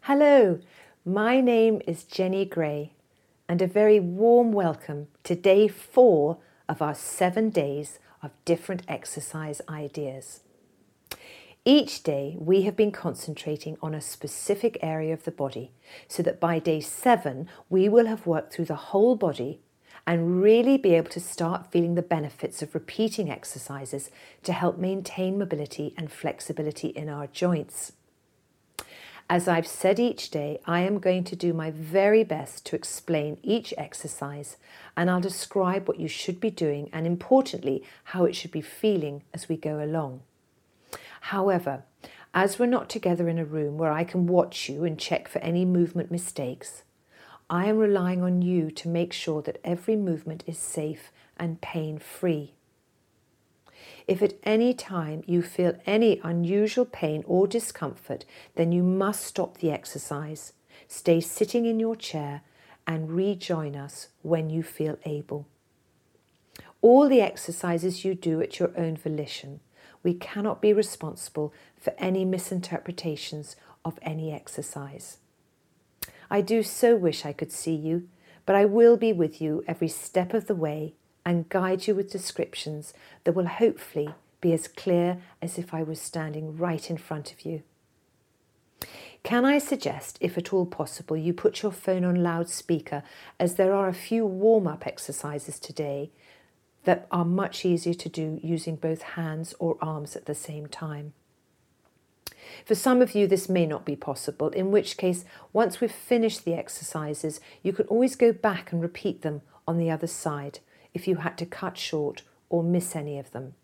Hello, my name is Jenny Gray, and a very warm welcome to day 4 of our 7 days of different exercise ideas. Each day we have been concentrating on a specific area of the body so that by day 7 we will have worked through the whole body and really be able to start feeling the benefits of repeating exercises to help maintain mobility and flexibility in our joints. As I've said each day, I am going to do my very best to explain each exercise, and I'll describe what you should be doing and, importantly, how it should be feeling as we go along. However, as we're not together in a room where I can watch you and check for any movement mistakes, I am relying on you to make sure that every movement is safe and pain-free. If at any time you feel any unusual pain or discomfort, then you must stop the exercise, stay sitting in your chair and rejoin us when you feel able. All the exercises you do at your own volition. We cannot be responsible for any misinterpretations of any exercise. I do so wish I could see you, but I will be with you every step of the way and guide you with descriptions that will hopefully be as clear as if I was standing right in front of you. Can I suggest, if at all possible, you put your phone on loudspeaker, as there are a few warm-up exercises today that are much easier to do using both hands or arms at the same time. For some of you this may not be possible, in which case once we've finished the exercises you can always go back and repeat them on the other side if you had to cut short or miss any of them.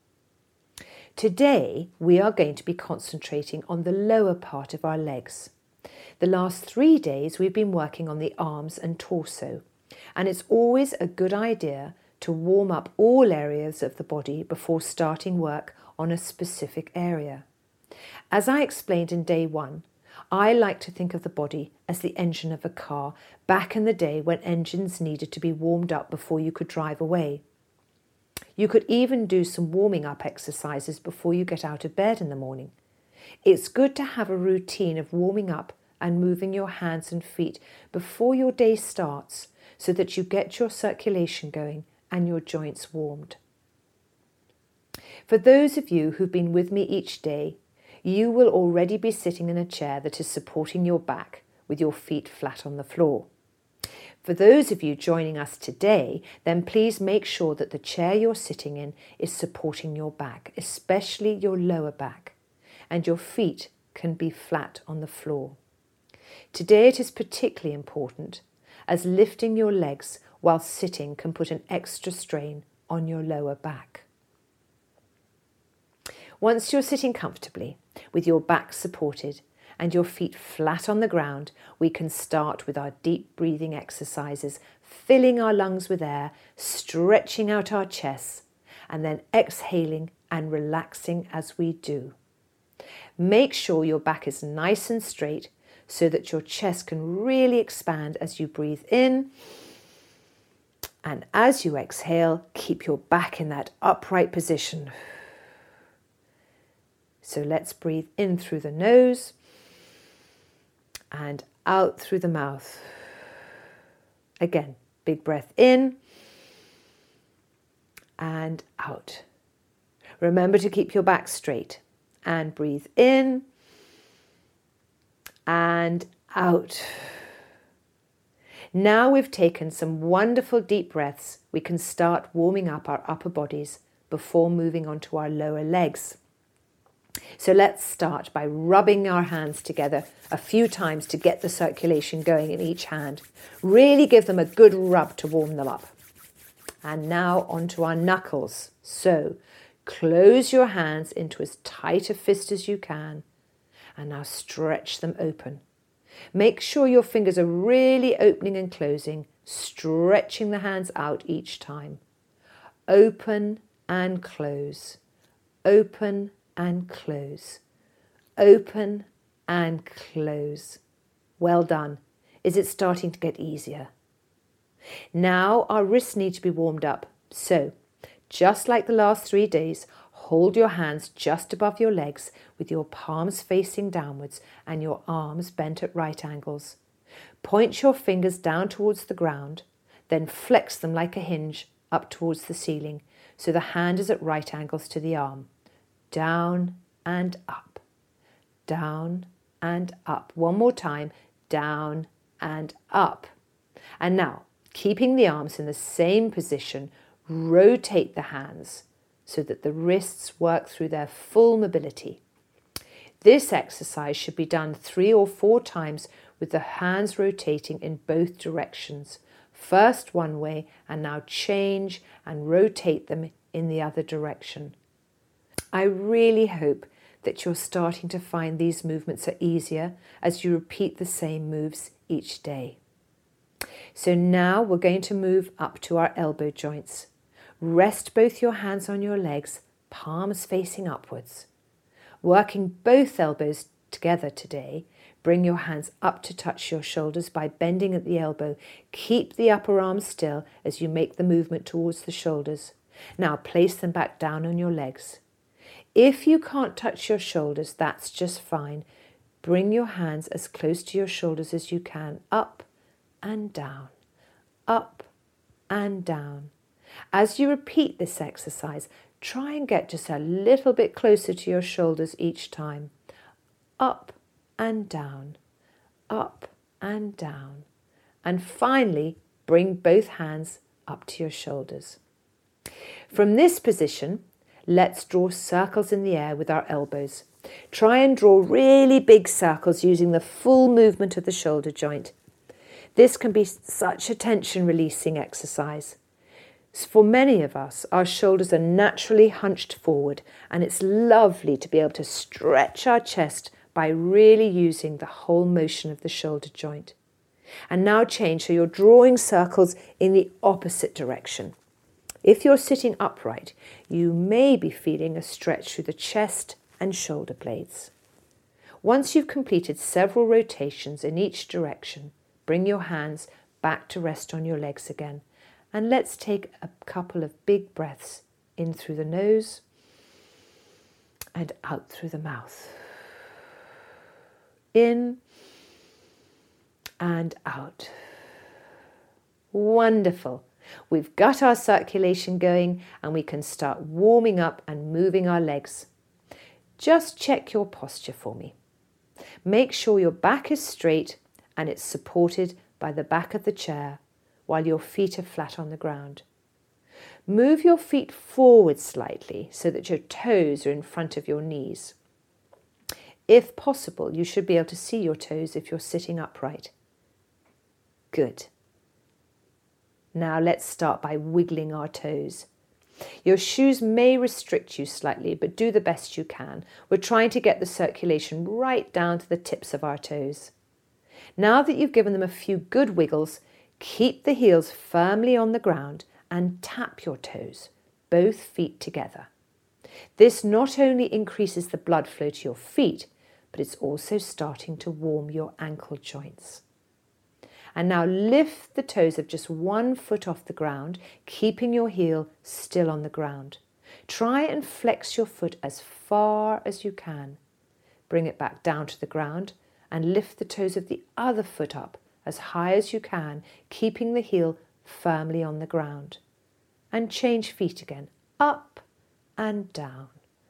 Today we are going to be concentrating on the lower part of our legs. The last 3 days we've been working on the arms and torso, and it's always a good idea to warm up all areas of the body before starting work on a specific area. As I explained in day 1, I like to think of the body as the engine of a car back in the day when engines needed to be warmed up before you could drive away. You could even do some warming up exercises before you get out of bed in the morning. It's good to have a routine of warming up and moving your hands and feet before your day starts so that you get your circulation going and your joints warmed. For those of you who've been with me each day, you will already be sitting in a chair that is supporting your back with your feet flat on the floor. For those of you joining us today, then please make sure that the chair you're sitting in is supporting your back, especially your lower back, and your feet can be flat on the floor. Today it is particularly important, as lifting your legs while sitting can put an extra strain on your lower back. Once you're sitting comfortably, with your back supported and your feet flat on the ground, we can start with our deep breathing exercises, filling our lungs with air, stretching out our chests, and then exhaling and relaxing as we do. Make sure your back is nice and straight so that your chest can really expand as you breathe in. And as you exhale, keep your back in that upright position. So let's breathe in through the nose and out through the mouth. Again, big breath in and out. Remember to keep your back straight and breathe in and out. Now we've taken some wonderful deep breaths, we can start warming up our upper bodies before moving on to our lower legs. So let's start by rubbing our hands together a few times to get the circulation going in each hand. Really give them a good rub to warm them up. And now onto our knuckles. So close your hands into as tight a fist as you can. And now stretch them open. Make sure your fingers are really opening and closing, stretching the hands out each time. Open and close. Open and close. Open and close. Well done. Is it starting to get easier? Now our wrists need to be warmed up. So, just like the last 3 days, Hold your hands just above your legs with your palms facing downwards and your arms bent at right angles. Point your fingers down towards the ground, then flex them like a hinge up towards the ceiling so the hand is at right angles to the arm. Down and up, down and up. One more time, down and up. And now, keeping the arms in the same position, rotate the hands so that the wrists work through their full mobility. This exercise should be done 3 or 4 times with the hands rotating in both directions. First one way and now change and rotate them in the other direction. I really hope that you're starting to find these movements are easier as you repeat the same moves each day. So now we're going to move up to our elbow joints. Rest both your hands on your legs, palms facing upwards. Working both elbows together today, bring your hands up to touch your shoulders by bending at the elbow. Keep the upper arm still as you make the movement towards the shoulders. Now place them back down on your legs. If you can't touch your shoulders, that's just fine. Bring your hands as close to your shoulders as you can, up and down, up and down. As you repeat this exercise, try and get just a little bit closer to your shoulders each time. Up and down, up and down. And finally, bring both hands up to your shoulders. From this position, let's draw circles in the air with our elbows. Try and draw really big circles using the full movement of the shoulder joint. This can be such a tension-releasing exercise. For many of us, our shoulders are naturally hunched forward, and it's lovely to be able to stretch our chest by really using the whole motion of the shoulder joint. And now change so you're drawing circles in the opposite direction. If you're sitting upright, you may be feeling a stretch through the chest and shoulder blades. Once you've completed several rotations in each direction, bring your hands back to rest on your legs again. And let's take a couple of big breaths in through the nose and out through the mouth. In and out. Wonderful. We've got our circulation going and we can start warming up and moving our legs. Just check your posture for me. Make sure your back is straight and it's supported by the back of the chair while your feet are flat on the ground. Move your feet forward slightly so that your toes are in front of your knees. If possible, you should be able to see your toes if you're sitting upright. Good. Now let's start by wiggling our toes. Your shoes may restrict you slightly, but do the best you can. We're trying to get the circulation right down to the tips of our toes. Now that you've given them a few good wiggles, keep the heels firmly on the ground and tap your toes, both feet together. This not only increases the blood flow to your feet, but it's also starting to warm your ankle joints. And now lift the toes of just one foot off the ground, keeping your heel still on the ground. Try and flex your foot as far as you can. Bring it back down to the ground and lift the toes of the other foot up as high as you can, keeping the heel firmly on the ground. And change feet again, up and down,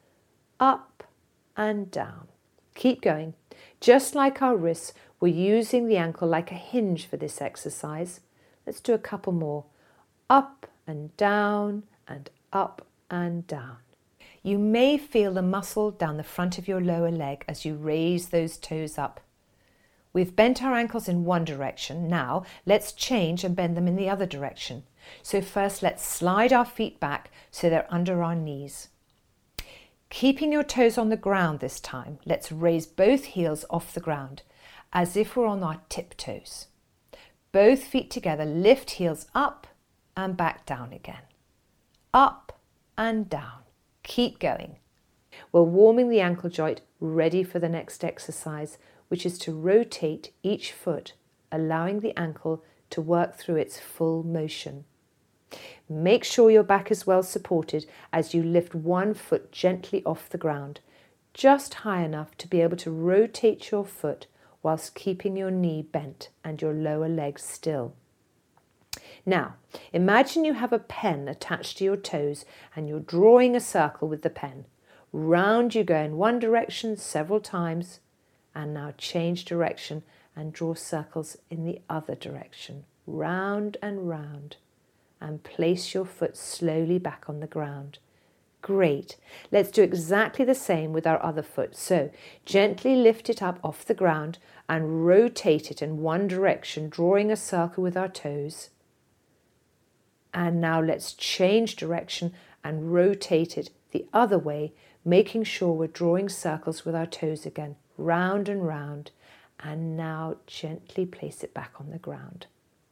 up and down. Keep going. Just like our wrists, we're using the ankle like a hinge for this exercise. Let's do a couple more. Up and down and up and down. You may feel the muscle down the front of your lower leg as you raise those toes up. We've bent our ankles in one direction. Now let's change and bend them in the other direction. So first let's slide our feet back so they're under our knees. Keeping your toes on the ground this time, let's raise both heels off the ground as if we're on our tiptoes. Both feet together, lift heels up and back down again. Up and down. Keep going. We're warming the ankle joint, ready for the next exercise, which is to rotate each foot, allowing the ankle to work through its full motion. Make sure your back is well supported as you lift one foot gently off the ground, just high enough to be able to rotate your foot whilst keeping your knee bent and your lower leg still. Now, imagine you have a pen attached to your toes and you're drawing a circle with the pen. Round you go in one direction several times, and now change direction and draw circles in the other direction, round and round, and place your foot slowly back on the ground. Great. Let's do exactly the same with our other foot. So gently lift it up off the ground and rotate it in one direction, drawing a circle with our toes. And now let's change direction and rotate it the other way, making sure we're drawing circles with our toes again, round and round. And now gently place it back on the ground.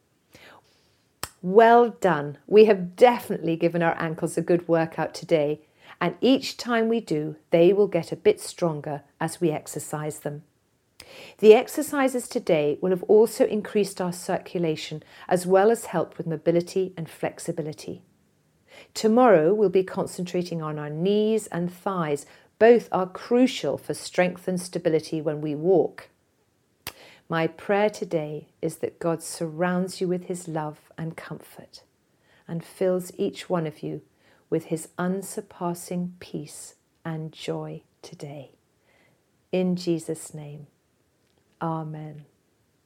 Well done. We have definitely given our ankles a good workout today, and each time we do, they will get a bit stronger as we exercise them. The exercises today will have also increased our circulation as well as helped with mobility and flexibility. Tomorrow we'll be concentrating on our knees and thighs. Both are crucial for strength and stability when we walk. My prayer today is that God surrounds you with his love and comfort and fills each one of you with his unsurpassing peace and joy today. In Jesus' name, amen.